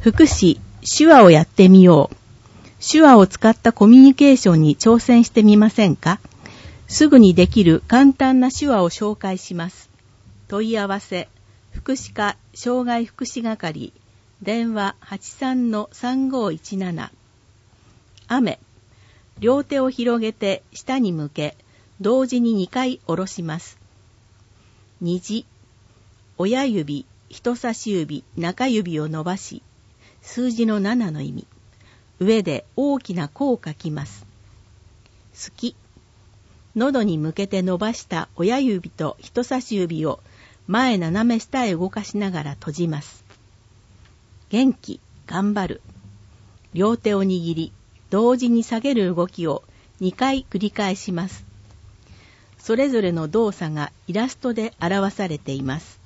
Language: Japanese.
福祉、手話をやってみよう。手話を使ったコミュニケーションに挑戦してみませんか？すぐにできる簡単な手話を紹介します。問い合わせ、福祉課障害福祉係、電話 83-3517。雨、両手を広げて下に向け、同時に2回下ろします。虹、親指、人差し指、中指を伸ばし、数字の7の意味。上で大きな弧を書きます。好き、喉に向けて伸ばした親指と人差し指を前斜め下へ動かしながら閉じます。元気、頑張る。両手を握り、同時に下げる動きを2回繰り返します。それぞれの動作がイラストで表されています。